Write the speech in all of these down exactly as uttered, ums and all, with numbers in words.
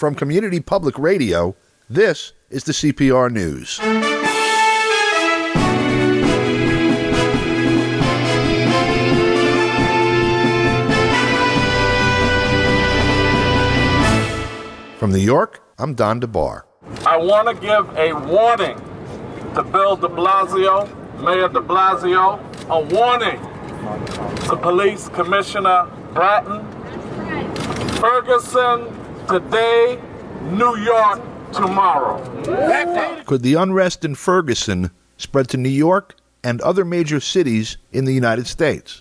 From Community Public Radio, this is the C P R News. From New York, I'm Don DeBar. I want to give a warning to Bill de Blasio, Mayor de Blasio, a warning to Police Commissioner Bratton. Ferguson today, New York tomorrow. Could the unrest in Ferguson spread to New York and other major cities in the United States?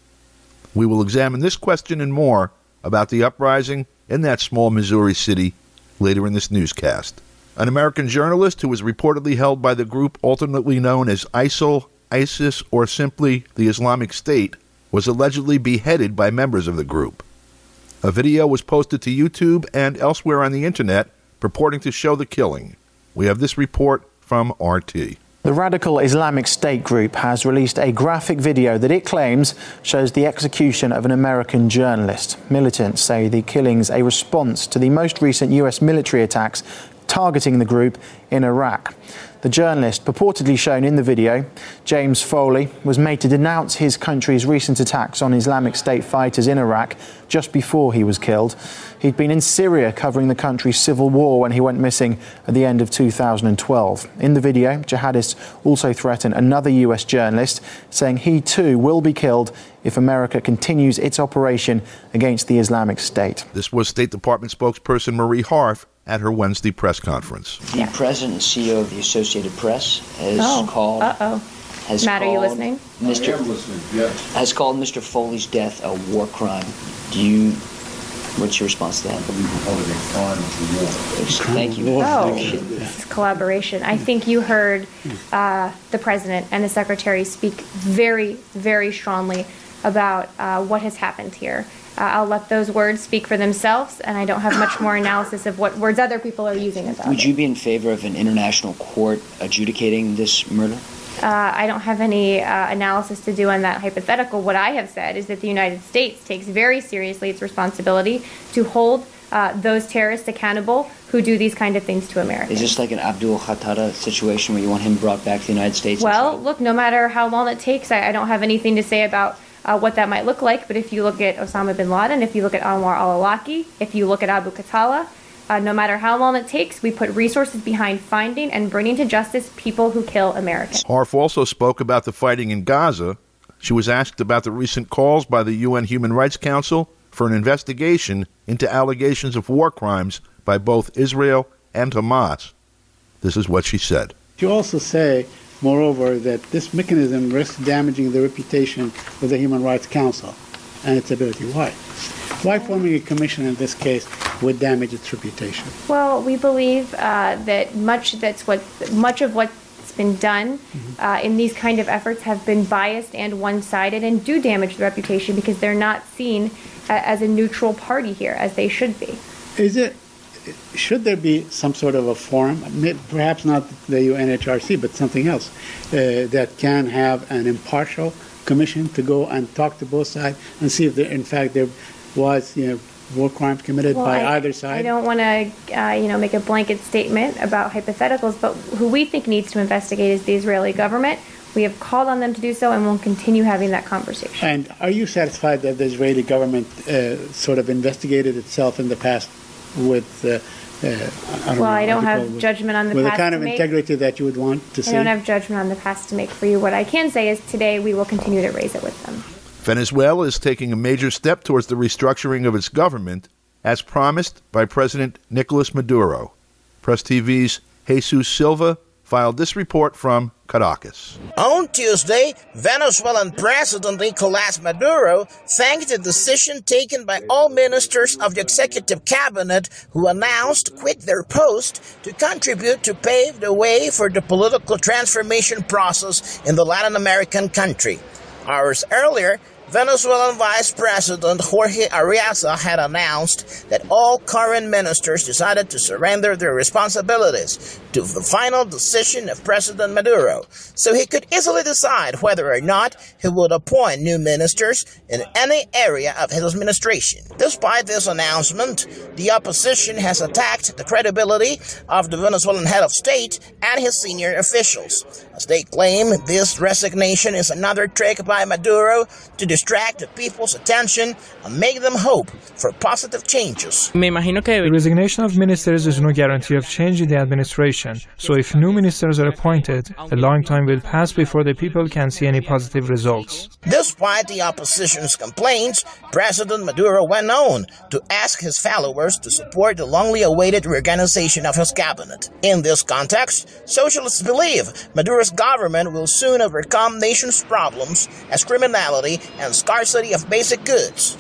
We will examine this question and more about the uprising in that small Missouri city later in this newscast. An American journalist who was reportedly held by the group alternately known as ISIL, ISIS, or simply the Islamic State was allegedly beheaded by members of the group. A video was posted to YouTube and elsewhere on the internet purporting to show the killing. We have this report from R T. The radical Islamic State group has released a graphic video that it claims shows the execution of an American journalist. Militants say the killing's a response to the most recent U S military attacks targeting the group in Iraq. The journalist purportedly shown in the video, James Foley, was made to denounce his country's recent attacks on Islamic State fighters in Iraq just before he was killed. He'd been in Syria covering the country's civil war when he went missing at the end of two thousand twelve. In the video, jihadists also threaten another U S journalist, saying he too will be killed if America continues its operation against the Islamic State. This was State Department spokesperson Marie Harf at her Wednesday press conference. The yeah. president and C E O of the Associated Press has oh. called. Uh-oh. Has Matt, called are you listening? Mister I am listening, yes. Has called Mister Foley's death a war crime. Do you? What's your response to that? I believe we call it a crime of war. Thank you. Oh, this is collaboration. I think you heard uh, the president and the secretary speak very, very strongly about uh, what has happened here. Uh, I'll let those words speak for themselves, and I don't have much more analysis of what words other people are using about Would it. you be in favor of an international court adjudicating this murder? Uh, I don't have any uh, analysis to do on that hypothetical. What I have said is that the United States takes very seriously its responsibility to hold uh, those terrorists accountable who do these kind of things to Americans. Is this like an Abdul Khattada situation where you want him brought back to the United States? Well, look, no matter how long it takes, I, I don't have anything to say about Uh, what that might look like, but if you look at Osama bin Laden, if you look at Anwar al-Awlaki, if you look at Abu Khatallah, uh, no matter how long it takes, we put resources behind finding and bringing to justice people who kill Americans. Harf also spoke about the fighting in Gaza. She was asked about the recent calls by the U N Human Rights Council for an investigation into allegations of war crimes by both Israel and Hamas. This is what she said. You also say, moreover, that this mechanism risks damaging the reputation of the Human Rights Council and its ability. Why? Why forming a commission in this case would damage its reputation? Well, we believe uh, that much that's what much of what's been done mm-hmm. uh, in these kind of efforts have been biased and one-sided and do damage the reputation because they're not seen uh, as a neutral party here as they should be. Is it? Should there be some sort of a forum, perhaps not the U N H R C, but something else, uh, that can have an impartial commission to go and talk to both sides and see if there, in fact there was, you know, war crimes committed well, by I, either side? I don't want to, uh, you know, make a blanket statement about hypotheticals, but who we think needs to investigate is the Israeli government. We have called on them to do so, and we'll continue having that conversation. And are you satisfied that the Israeli government uh, sort of investigated itself in the past with, uh, uh, I don't well, know, I don't have with, judgment on the with past the kind to of make. integrity that you would want to I see? don't have judgment on the past to make for you. What I can say is today we will continue to raise it with them. Venezuela is taking a major step towards the restructuring of its government, as promised by President Nicolas Maduro. Press T V's Jesus Silva filed this report from Caracas. On Tuesday, Venezuelan President Nicolas Maduro thanked the decision taken by all ministers of the executive cabinet who announced quit their post to contribute to pave the way for the political transformation process in the Latin American country. Hours earlier, Venezuelan Vice President Jorge Arreaza had announced that all current ministers decided to surrender their responsibilities to the final decision of President Maduro, so he could easily decide whether or not he would appoint new ministers in any area of his administration. Despite this announcement, the opposition has attacked the credibility of the Venezuelan head of state and his senior officials, as they claim this resignation is another trick by Maduro to distract the people's attention and make them hope for positive changes. The resignation of ministers is no guarantee of change in the administration, so if new ministers are appointed, a long time will pass before the people can see any positive results. Despite the opposition's complaints, President Maduro went on to ask his followers to support the longly awaited reorganization of his cabinet. In this context, socialists believe Maduro's government will soon overcome nation's problems as criminality and scarcity of basic goods.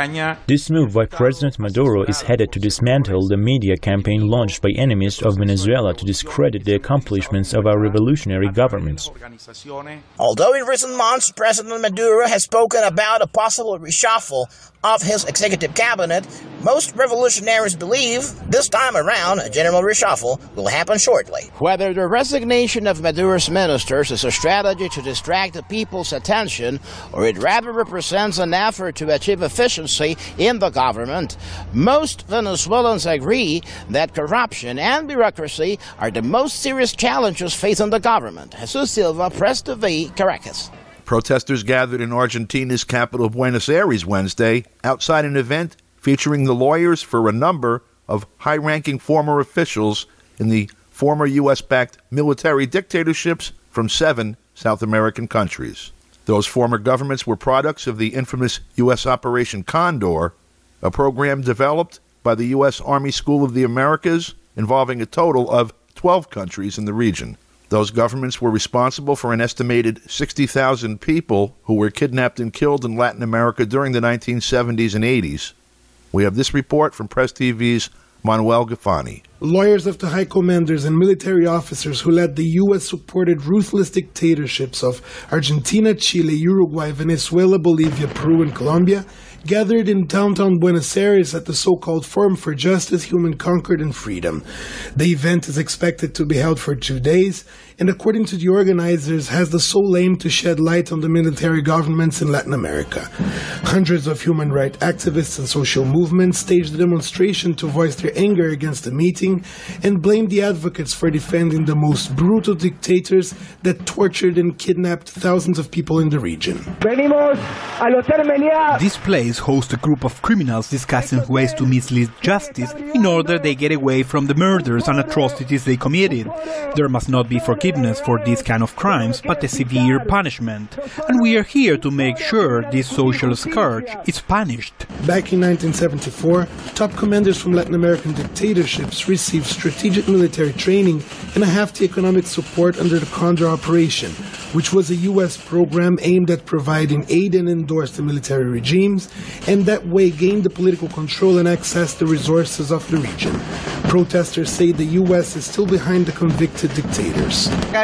This move by President Maduro is headed to dismantle the media campaign launched by enemies of Venezuela to discredit the accomplishments of our revolutionary governments. Although in recent months President Maduro has spoken about a possible reshuffle of his executive cabinet, most revolutionaries believe this time around a general reshuffle will happen shortly. Whether the resignation of Maduro's ministers is a strategy to distract the people's attention or it rather represents an effort to achieve efficiency in the government, most Venezuelans agree that corruption and bureaucracy are the most serious challenges facing the government. Jesus Silva, Press T V, Caracas. Protesters gathered in Argentina's capital, Buenos Aires, Wednesday, outside an event featuring the lawyers for a number of high-ranking former officials in the former U S-backed military dictatorships from seven South American countries. Those former governments were products of the infamous U S Operation Condor, a program developed by the U S Army School of the Americas involving a total of twelve countries in the region. Those governments were responsible for an estimated sixty thousand people who were kidnapped and killed in Latin America during the nineteen seventies and eighties. We have this report from Press T V's Manuel Gafani. Lawyers of the high commanders and military officers who led the U S-supported ruthless dictatorships of Argentina, Chile, Uruguay, Venezuela, Bolivia, Peru, and Colombia gathered in downtown Buenos Aires at the so-called Forum for Justice, Human Concord, and Freedom. The event is expected to be held for two days, and according to the organizers, has the sole aim to shed light on the military governments in Latin America. Hundreds of human rights activists and social movements staged a demonstration to voice their anger against the meeting and blamed the advocates for defending the most brutal dictators that tortured and kidnapped thousands of people in the region. This place hosts a group of criminals discussing ways to mislead justice in order they get away from the murders and atrocities they committed. There must not be forgiveness for these kind of crimes, but a severe punishment. And we are here to make sure this social scourge is punished. Back in nineteen seventy-four, top commanders from Latin American dictatorships received strategic military training and a hefty economic support under the Condor Operation, which was a U S program aimed at providing aid and endorse the military regimes, and that way gain the political control and access the resources of the region. Protesters say the U S is still behind the convicted dictators.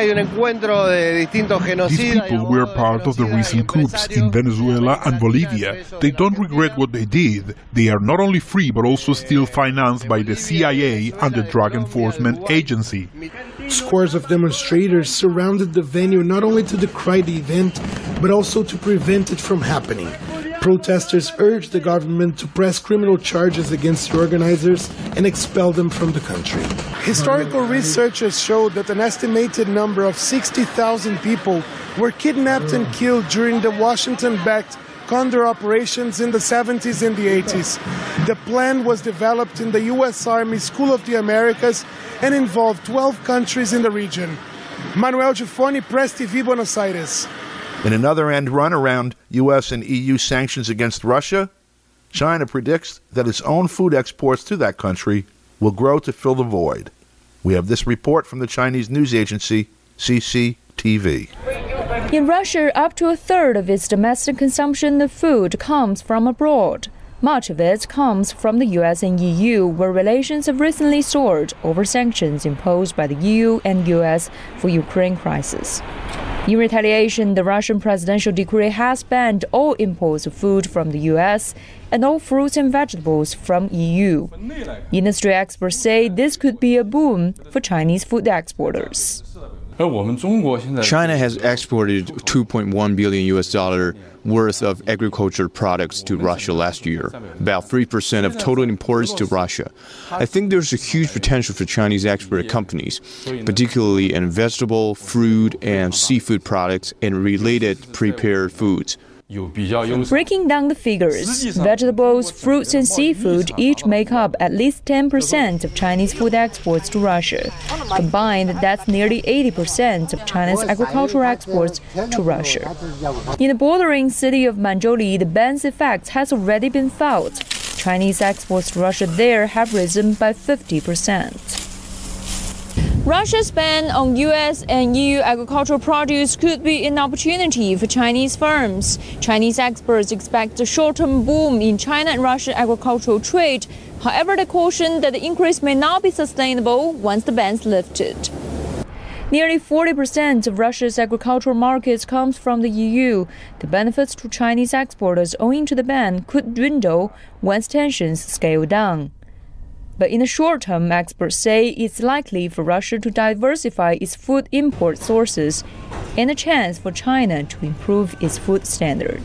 These people were part of the recent coups in Venezuela and Bolivia. They don't regret what they did. They are not only free but also still financed by the C I A and the Drug Enforcement Agency. Scores of demonstrators surrounded the venue not only to decry the event, but also to prevent it from happening. Protesters urged the government to press criminal charges against the organizers and expel them from the country. Historical researchers showed that an estimated number of sixty thousand people were kidnapped and killed during the Washington-backed Condor operations in the seventies and the eighties. The plan was developed in the U S Army School of the Americas and involved twelve countries in the region. Manuel Gifoni, Press T V, Buenos Aires. In another end run around U S and E U sanctions against Russia, China predicts that its own food exports to that country will grow to fill the void. We have this report from the Chinese news agency C C T V. In Russia, up to a third of its domestic consumption of food comes from abroad. Much of it comes from the U S and E U, where relations have recently soared over sanctions imposed by the E U and U S for Ukraine crisis. In retaliation, the Russian presidential decree has banned all imports of food from the U S and all fruits and vegetables from E U. Industry experts say this could be a boom for Chinese food exporters. China has exported two point one billion U S dollar worth of agricultural products to Russia last year, about three percent of total imports to Russia. I think there's a huge potential for Chinese export companies, particularly in vegetable, fruit, and seafood products and related prepared foods. Breaking down the figures, vegetables, fruits and seafood each make up at least ten percent of Chinese food exports to Russia. Combined, that's nearly eighty percent of China's agricultural exports to Russia. In the bordering city of Manzhouli, the ban's effect has already been felt. Chinese exports to Russia there have risen by fifty percent. Russia's ban on U S and E U agricultural produce could be an opportunity for Chinese firms. Chinese experts expect a short-term boom in China and Russia agricultural trade. However, they caution that the increase may not be sustainable once the ban's lifted. Nearly forty percent of Russia's agricultural markets comes from the E U. The benefits to Chinese exporters owing to the ban could dwindle once tensions scale down. But in the short term, experts say it's likely for Russia to diversify its food import sources and a chance for China to improve its food standard.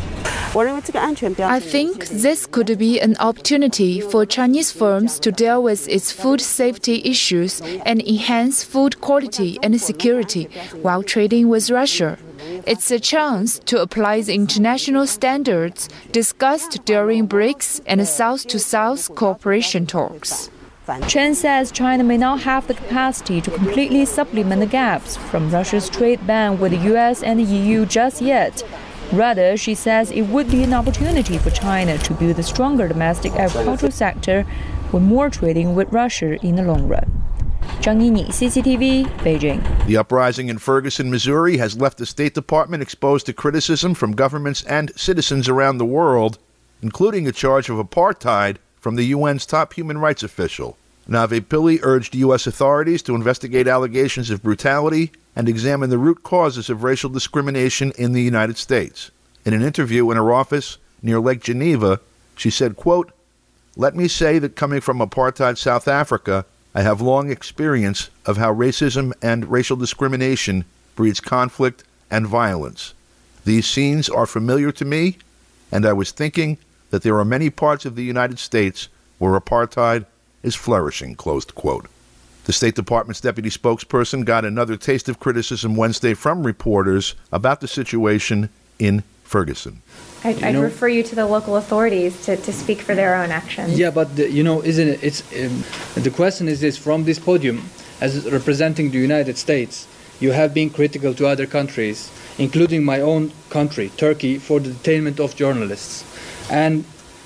I think this could be an opportunity for Chinese firms to deal with its food safety issues and enhance food quality and security while trading with Russia. It's a chance to apply the international standards discussed during BRICS and South-to-South cooperation talks. Chen says China may not have the capacity to completely supplement the gaps from Russia's trade ban with the U S and the E U just yet. Rather, she says it would be an opportunity for China to build a stronger domestic agricultural sector with more trading with Russia in the long run. Zhang Yini, C C T V, Beijing. The uprising in Ferguson, Missouri has left the State Department exposed to criticism from governments and citizens around the world, including a charge of apartheid from the U N's top human rights official. Nave Pillay urged U S authorities to investigate allegations of brutality and examine the root causes of racial discrimination in the United States. In an interview in her office near Lake Geneva, she said, quote, "Let me say that coming from apartheid South Africa, I have long experience of how racism and racial discrimination breeds conflict and violence. These scenes are familiar to me, and I was thinking that there are many parts of the United States where apartheid is flourishing," closed quote. The State Department's deputy spokesperson got another taste of criticism Wednesday from reporters about the situation in Ferguson. I'd, I'd refer you to the local authorities to, to speak for their own actions. Yeah, but the, you know, isn't it? It's um, the question is this: from this podium, as representing the United States, you have been critical to other countries, including my own country, Turkey, for the detainment of journalists. And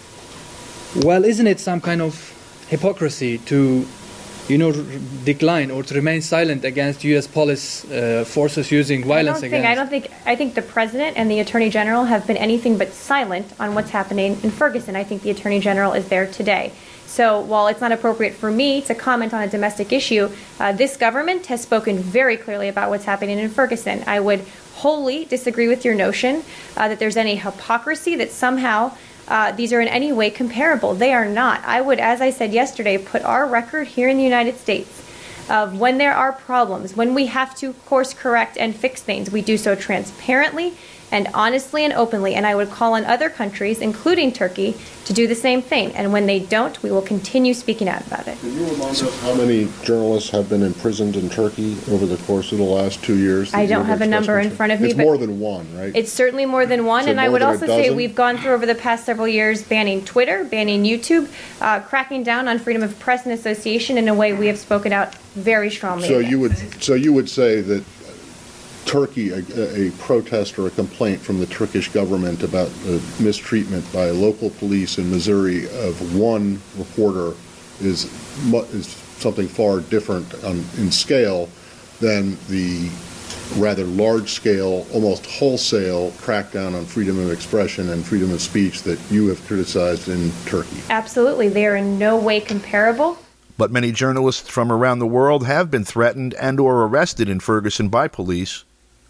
well, isn't it some kind of hypocrisy to, you know, decline or to remain silent against U S police uh, forces using violence I don't against? Think, I don't think. I think the president and the attorney general have been anything but silent on what's happening in Ferguson. I think the attorney general is there today. So while it's not appropriate for me to comment on a domestic issue, uh, this government has spoken very clearly about what's happening in Ferguson. I would wholly disagree with your notion uh, that there's any hypocrisy, that somehow Uh, these are in any way comparable. They are not. I would, as I said yesterday, put our record here in the United States of when there are problems, when we have to course correct and fix things, we do so transparently and honestly and openly. And I would call on other countries, including Turkey, to do the same thing. And when they don't, we will continue speaking out about it. Can you remind us how many journalists have been imprisoned in Turkey over the course of the last two years? I don't have a number in front of me. It's but more than one, right? It's certainly more than one. So and I more would than a also say dozen? we've gone through over the past several years banning Twitter, banning YouTube, uh, cracking down on freedom of press and association in a way we have spoken out very strongly So against. you would, so you would say that Turkey, a, a protest or a complaint from the Turkish government about the mistreatment by local police in Missouri of one reporter is, mu- is something far different on, in scale than the rather large-scale, almost wholesale crackdown on freedom of expression and freedom of speech that you have criticized in Turkey. Absolutely. They are in no way comparable. But many journalists from around the world have been threatened and or arrested in Ferguson by police.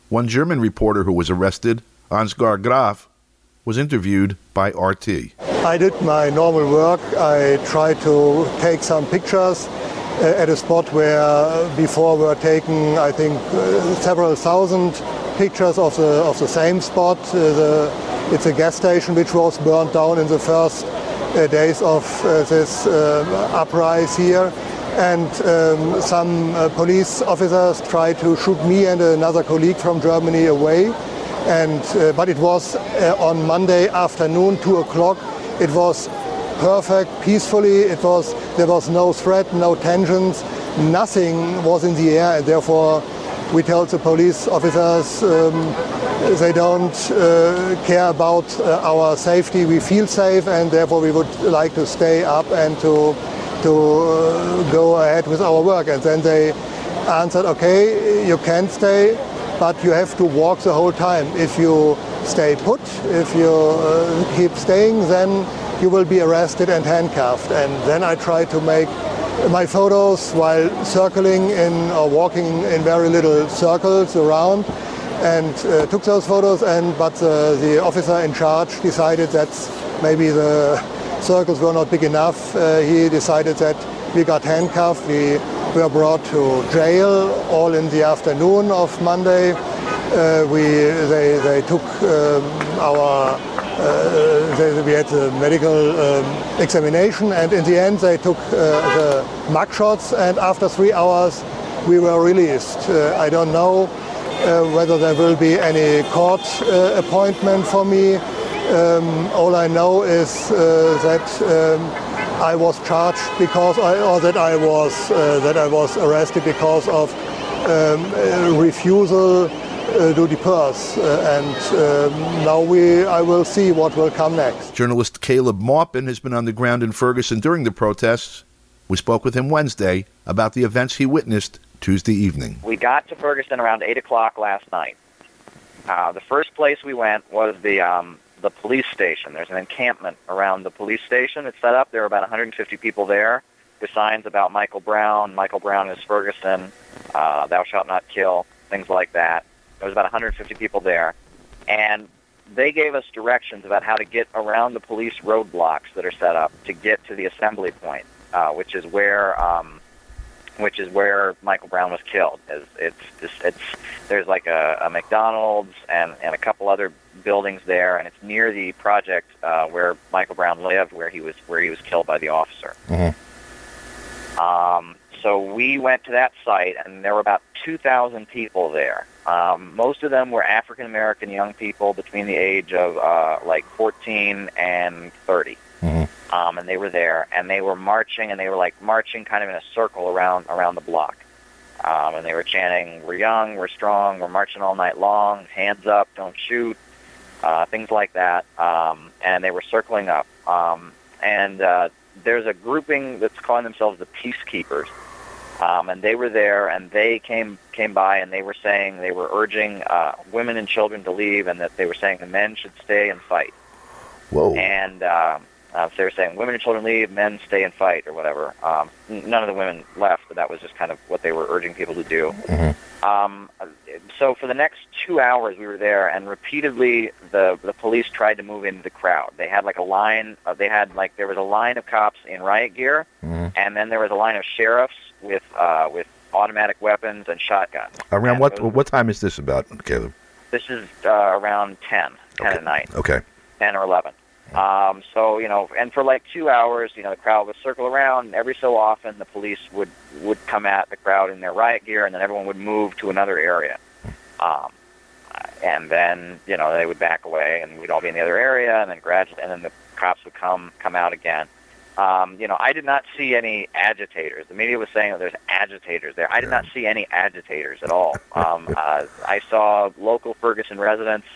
One German reporter who was arrested, Ansgar Graf, was interviewed by R T. I did my normal work. I tried to take some pictures uh, at a spot where before were taken, I think, uh, several thousand pictures of the of the same spot. Uh, the, it's a gas station which was burned down in the first uh, days of uh, this uh, uprising here. And um, some uh, police officers tried to shoot me and another colleague from Germany away. And uh, but it was uh, on Monday afternoon, two o'clock. It was perfect, peacefully. It was there was no threat, no tensions, nothing was in the air, and therefore we told the police officers um, they don't uh, care about uh, our safety. We feel safe, and therefore we would like to stay up and to to uh, go ahead with our work. And then they answered, okay, you can stay, but you have to walk the whole time. If you stay put, if you uh, keep staying, then you will be arrested and handcuffed. And then I tried to make my photos while circling in or walking in very little circles around, and uh, took those photos. And but uh, the officer in charge decided that maybe the circles were not big enough. Uh, he decided that we got handcuffed. We were brought to jail all in the afternoon of Monday. Uh, we they they took um, our uh, they, we had a medical um, examination, and in the end they took uh, the mug shots, and after three hours we were released. Uh, I don't know uh, whether there will be any court uh, appointment for me. Um, all I know is uh, that um, I was charged because I, or that I was uh, that I was arrested because of um, refusal uh, to depose, uh, and um, now we I will see what will come next. Journalist Caleb Maupin has been on the ground in Ferguson during the protests. We spoke with him Wednesday about the events he witnessed Tuesday evening. We got to Ferguson around eight o'clock last night. Uh, the first place we went was the um, the police station. There's an encampment around the police station. It's set up. There are about one hundred fifty people there. There's signs about Michael Brown. Michael Brown is Ferguson. Uh, thou shalt not kill. Things like that. There was about one hundred fifty people there. And they gave us directions about how to get around the police roadblocks that are set up to get to the assembly point, uh, which is where um, which is where Michael Brown was killed. It's, it's, it's, it's there's like a, a McDonald's and, and a couple other buildings there, and it's near the project uh, where Michael Brown lived, where he was where he was killed by the officer. Mm-hmm. Um, so we went to that site, and there were about two thousand people there. Um, most of them were African American young people between the age of uh, like fourteen and thirty. Mm-hmm. Um, and they were there, and they were marching, and they were like marching kind of in a circle around around the block. Um, and they were chanting, "We're young, we're strong, we're marching all night long, hands up, don't shoot," uh, things like that. Um, and they were circling up. Um, and uh, there's a grouping that's calling themselves the Peacekeepers. Um, and they were there, and they came came by, and they were saying, they were urging uh, women and children to leave, and that they were saying the men should stay and fight. Whoa. And uh, uh, so they were saying, women and children leave, men stay and fight, or whatever. Um, none of the women left, but that was just kind of what they were urging people to do. Mm-hmm. Um, so for the next two hours we were there, and repeatedly the the police tried to move into the crowd. They had like a line, uh, they had like, there was a line of cops in riot gear, mm-hmm. and then there was a line of sheriffs with uh, with automatic weapons and shotguns. Around and what was, what time is this about, Caleb? This is uh, around ten, ten okay. at night. Okay. ten or eleven. Um, so, you know, and for like two hours, you know, the crowd would circle around, and every so often the police would, would come at the crowd in their riot gear, and then everyone would move to another area. Um, and then, you know, they would back away, and we'd all be in the other area, and then gradually, and then the cops would come come out again. Um, you know, I did not see any agitators. The media was saying that there's agitators there. I did not see any agitators at all. Um, uh, I saw local Ferguson residents.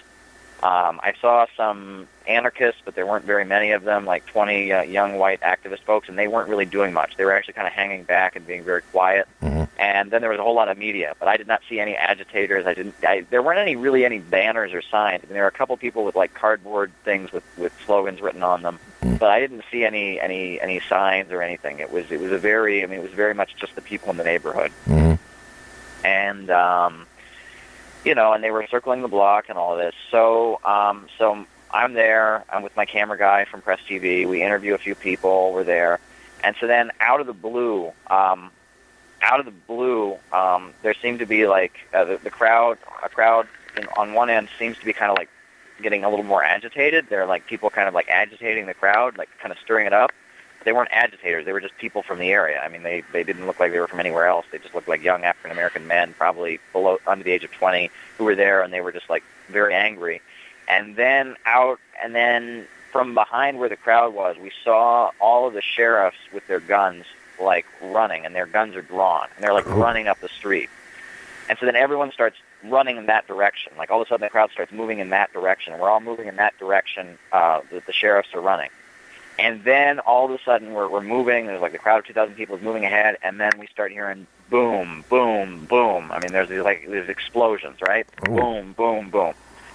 Um, I saw some anarchists, but there weren't very many of them, like twenty uh, young white activist folks, and they weren't really doing much. They were actually kind of hanging back and being very quiet. Mm-hmm. And then there was a whole lot of media, but I did not see any agitators. I didn't. I, there weren't any really any banners or signs. I mean, there were a couple people with like cardboard things with, with slogans written on them, mm-hmm. but I didn't see any any any signs or anything. It was it was a very I mean it was very much just the people in the neighborhood. Mm-hmm. And um, you know, and they were circling the block and all of this. So, um, so I'm there. I'm with my camera guy from Press T V. We interview a few people. We're there, and so then out of the blue, um, out of the blue, um, there seemed to be like uh, the, the crowd. A crowd in, on one end seems to be kind of like getting a little more agitated. They're like people kind of like agitating the crowd, like kind of stirring it up. They weren't agitators. They were just people from the area. I mean, they, they didn't look like they were from anywhere else. They just looked like young African-American men, probably below under the age of twenty, who were there, and they were just like very angry. And then out, and then from behind where the crowd was, we saw all of the sheriffs with their guns like running, and their guns are drawn, and they're like running up the street. And so then everyone starts running in that direction. Like all of a sudden the crowd starts moving in that direction. We're all moving in that direction uh, that the sheriffs are running. And then all of a sudden we're, we're moving. There's like the crowd of two thousand people is moving ahead, and then we start hearing boom, boom, boom. I mean, there's these, like there's explosions, right? Ooh. Boom, boom, boom.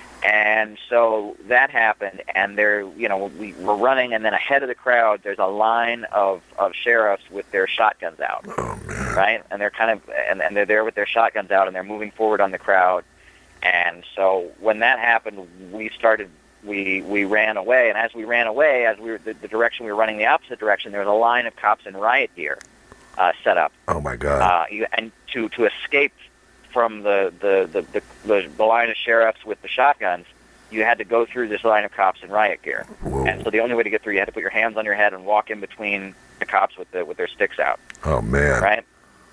And so that happened, and they're, you know, we were running, and then ahead of the crowd, there's a line of, of sheriffs with their shotguns out, oh, man. right? And they're kind of, and, and they're there with their shotguns out, and they're moving forward on the crowd. And so when that happened, we started, we we ran away, and as we ran away, as we were the, the direction we were running, the opposite direction, there was a line of cops in riot gear uh, set up. Oh my God! Uh, you, and to to escape from the the, the, the the the line of sheriffs with the shotguns, you had to go through this line of cops in riot gear. Whoa. And so the only way to get through, you had to put your hands on your head and walk in between the cops with the with their sticks out. Oh man! Right.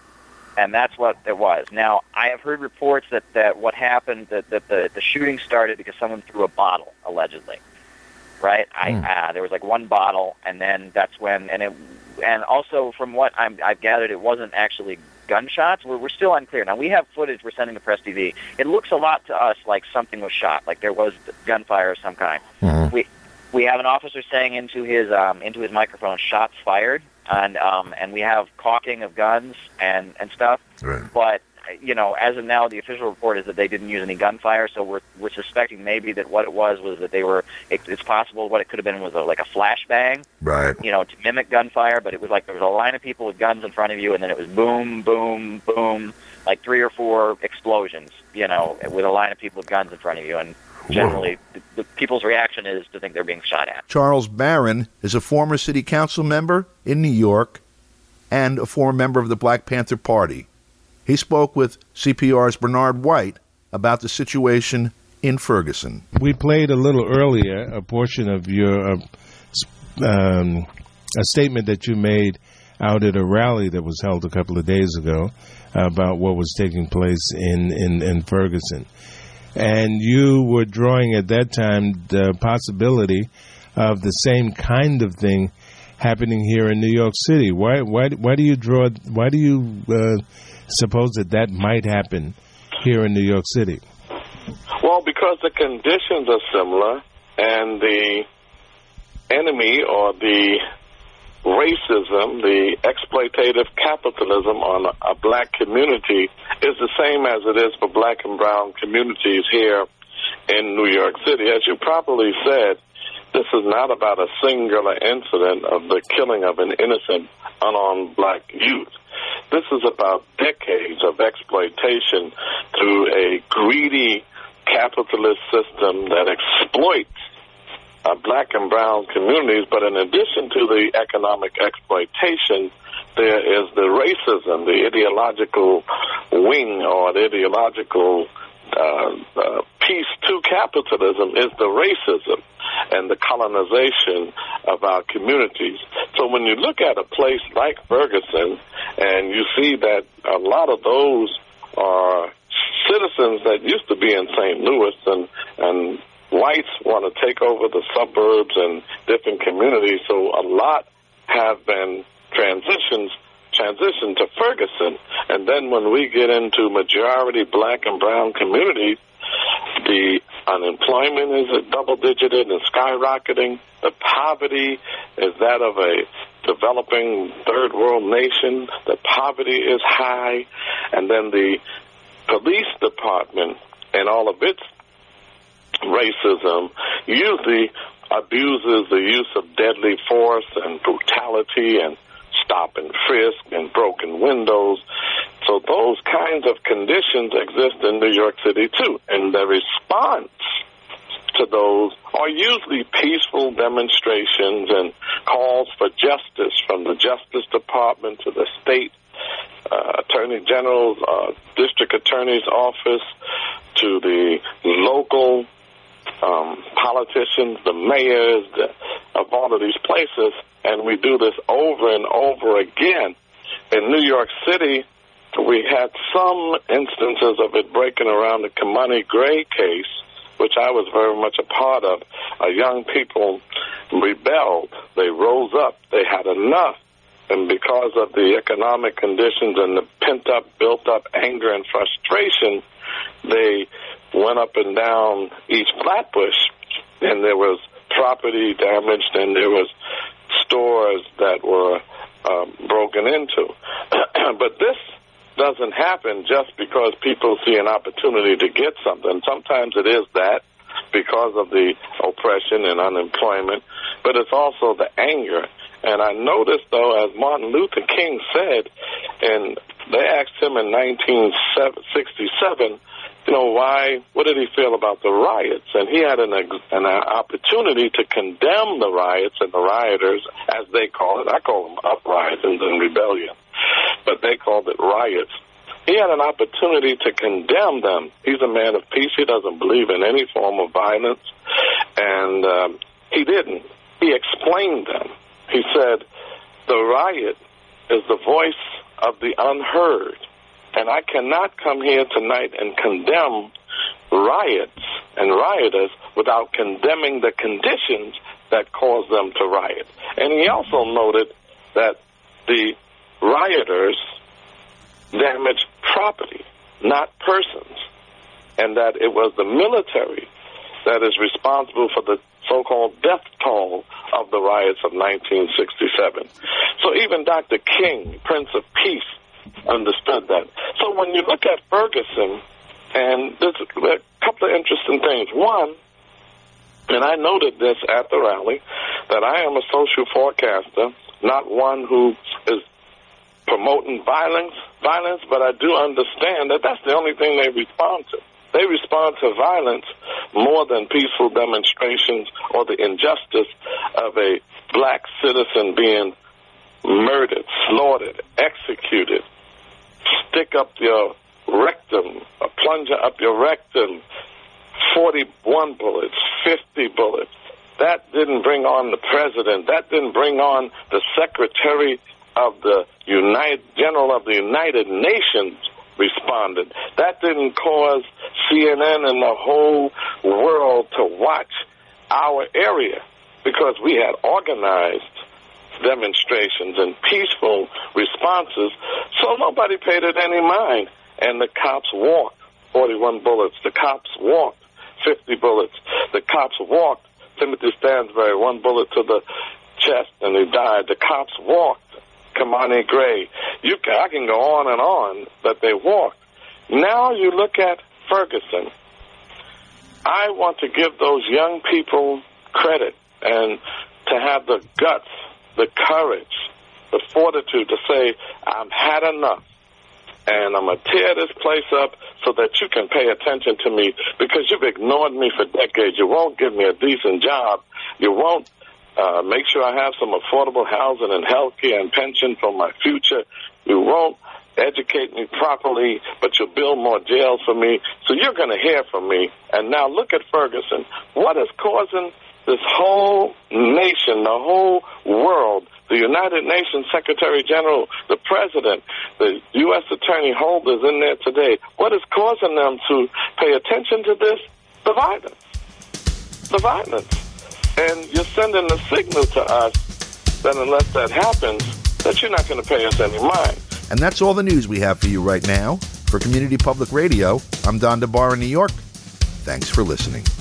And that's what it was. Now, I have heard reports that, that what happened, that, that the, the shooting started because someone threw a bottle, allegedly. Right? I mm. uh, there was like one bottle, and then that's when, and it, and also from what I'm, I've gathered, it wasn't actually gunshots. We're, we're still unclear. Now, we have footage we're sending to Press T V. It looks a lot to us like something was shot, like there was gunfire of some kind. Mm-hmm. We we have an officer saying into his um, into his microphone, "Shots fired." And um, and we have caulking of guns and, and stuff, right. But you know, as of now, the official report is that they didn't use any gunfire. So we're we're suspecting maybe that what it was was that they were. It, it's possible what it could have been was a, like a flashbang, right? You know, to mimic gunfire. But it was like there was a line of people with guns in front of you, and then it was boom, boom, boom, like three or four explosions. You know, with a line of people with guns in front of you, and generally, the, the people's reaction is to think they're being shot at. Charles Barron is a former city council member in New York and a former member of the Black Panther Party. He spoke with C P R's Bernard White about the situation in Ferguson. We played a little earlier a portion of your uh, um, a statement that you made out at a rally that was held a couple of days ago about what was taking place in, in, in Ferguson. And you were drawing at that time the possibility of the same kind of thing happening here in New York City. Why? Why? Why do you draw? Why do you uh, suppose that that might happen here in New York City? Well, because the conditions are similar, and the enemy or the racism, the exploitative capitalism on a, a black community is the same as it is for black and brown communities here in New York City. As you properly said, this is not about a singular incident of the killing of an innocent, unarmed black youth. This is about decades of exploitation through a greedy capitalist system that exploits Uh, black and brown communities, but in addition to the economic exploitation, there is the racism, the ideological wing or the ideological uh, uh, piece to capitalism is the racism and the colonization of our communities. So when you look at a place like Ferguson and you see that a lot of those are citizens that used to be in Saint Louis and, and whites want to take over the suburbs and different communities, so a lot have been transitions transitioned to Ferguson. And then when we get into majority black and brown communities, the unemployment is double-digited and skyrocketing. The poverty is that of a developing third world nation. The poverty is high. And then the police department and all of its racism usually abuses the use of deadly force and brutality and stop and frisk and broken windows. So So those kinds of conditions exist in New York City, too. And the response to those are usually peaceful demonstrations and calls for justice from the Justice Department to the state uh, Attorney General's, uh, District Attorney's office, to the local um, politicians, the mayors the, of all of these places. And we do this over and over again. In New York City, we had some instances of it breaking around the Kimani Gray case, which I was very much a part of. Uh, young people rebelled. They rose up. They had enough. And because of the economic conditions and the pent-up, built-up anger and frustration, they went up and down East Flatbush, and there was property damaged, and there was stores that were um, broken into. But this doesn't happen just because people see an opportunity to get something. Sometimes it is that because of the oppression and unemployment, but it's also the anger. And I noticed, though, as Martin Luther King said, and they asked him in nineteen sixty-seven, you know, why, what did he feel about the riots? And he had an, an opportunity to condemn the riots and the rioters, as they call it. I call them uprisings and rebellion, but they called it riots. He had an opportunity to condemn them. He's a man of peace. He doesn't believe in any form of violence, and um, he didn't. He explained them. He said, the riot is the voice of the unheard, and I cannot come here tonight and condemn riots and rioters without condemning the conditions that cause them to riot. And he also noted that the rioters damaged property, not persons, and that it was the military that is responsible for the so-called death toll of the riots of nineteen sixty-seven. So even Doctor King, Prince of Peace, understood that. So when you look at Ferguson, and there's a couple of interesting things. One, and I noted this at the rally, that I am a social forecaster, not one who is promoting violence, violence, but I do understand that that's the only thing they respond to. They respond to violence more than peaceful demonstrations or the injustice of a black citizen being murdered, slaughtered, executed. Stick up your rectum, a plunger up your rectum, forty-one bullets, fifty bullets. That didn't bring on the president. That didn't bring on the secretary of the United General of the United Nations responded. That didn't cause C N N and the whole world to watch our area because we had organized demonstrations and peaceful responses, so nobody paid it any mind. And the cops walked, forty-one bullets. The cops walked, fifty bullets. The cops walked, Timothy Stansbury, one bullet to the chest, and he died. The cops walked, Kimani Gray. You can, I can go on and on that they walked. Now you look at Ferguson. I want to give those young people credit and to have the guts, the courage, the fortitude to say, I've had enough, and I'm going to tear this place up so that you can pay attention to me because you've ignored me for decades. You won't give me a decent job. You won't uh, make sure I have some affordable housing and health care and pension for my future. You won't educate me properly, but you'll build more jails for me. So you're going to hear from me. And now look at Ferguson. What is causing this whole nation, the whole world, the United Nations Secretary General, the President, the U S Attorney Holder's in there today. What is causing them to pay attention to this? The violence. The violence. And you're sending a signal to us that unless that happens, that you're not going to pay us any mind. And that's all the news we have for you right now. For Community Public Radio, I'm Don DeBar in New York. Thanks for listening.